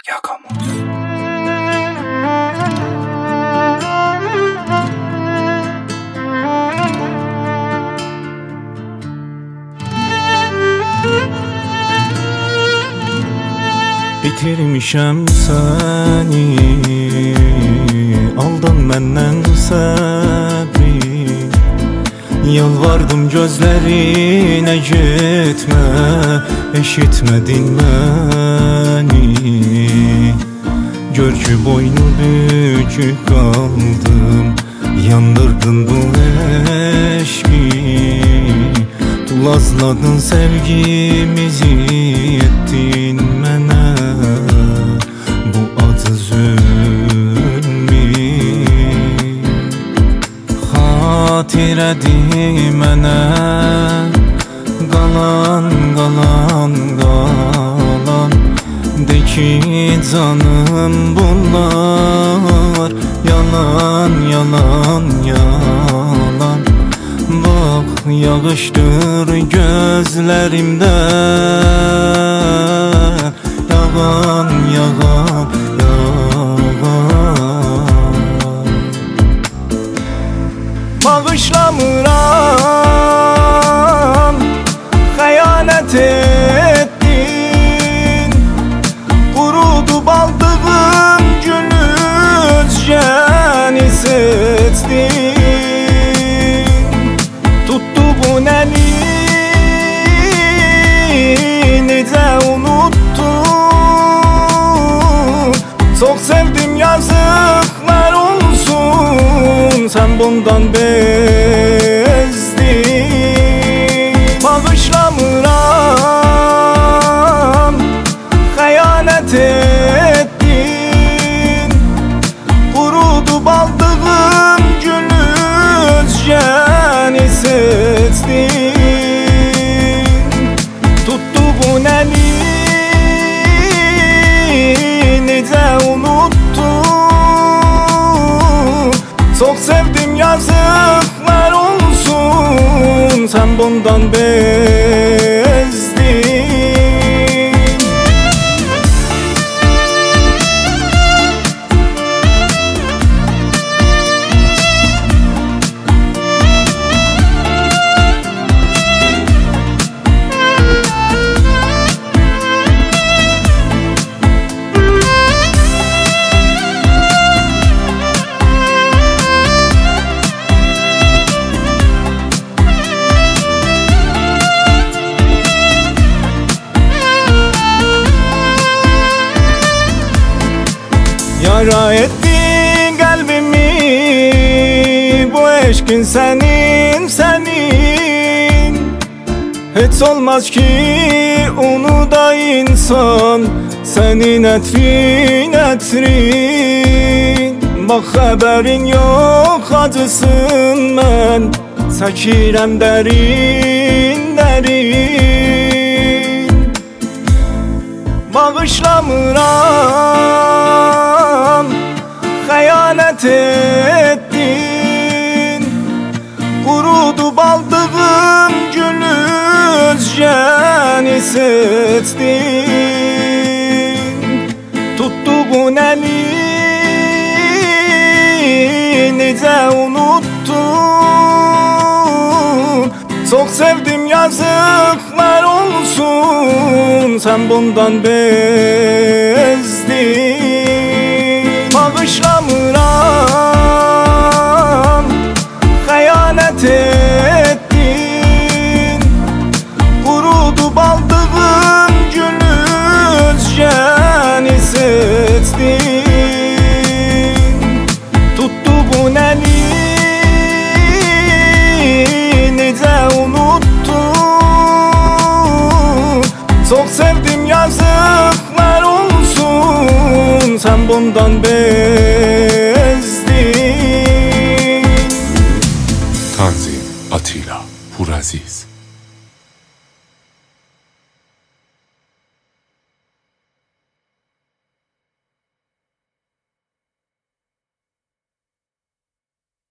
Yakamoz. Bitirmişəm səni, aldın məndən səbri. Yalvardım gözlərinə getmə, eşitmədin məni. Gör ki boynu bükük qaldım, yandırdın bu eşqi. Tulazladın sevgimizi, ettin mənə bu acı zülmü. Xatirədir mənə qalan, qalan, qalan. De ki canım bunlar yalan, yalan, yalan. Bak yağışdır gözlerimde, yağan, yağan, yağan. Bağışlamıram, xəyanət ettin. Qurudu baldığım gülüz jəni seçdin. Necə unuttun? Çox sevdim, yazıqlar olsun. Sən bundan bezdin. Bağışlamıram, xəyanət ettin. Qurudu baldığım gülüz jəni seçdin. Necə unuttun? Çox sevdim, yazıqlar olsun. Sən bundan bezdin. Yara ettin kalbimi, bu eşkin senin, senin. Hiç olmaz ki unuda insan senin etrin, etrin. Bak haberin yok acısın, mən çəkirəm dərin, dərin. Bağışlamıram, xəyanət ettin. Qurudu baldığım gülüz jəni seçdin. Tutduğun əli necə unuttun? Çox sevdim, yazıqlar olsun. Sən bundan bezdin. Bağışlamıram, xəyanət ettin. Qurudu baldığım gülüz jəni seçdin. Tutduğun əli necə unuttun? Çox sevdim, yazıqlar olsun. Sən bundan bezdin. Tanzim Atilla Puraziz.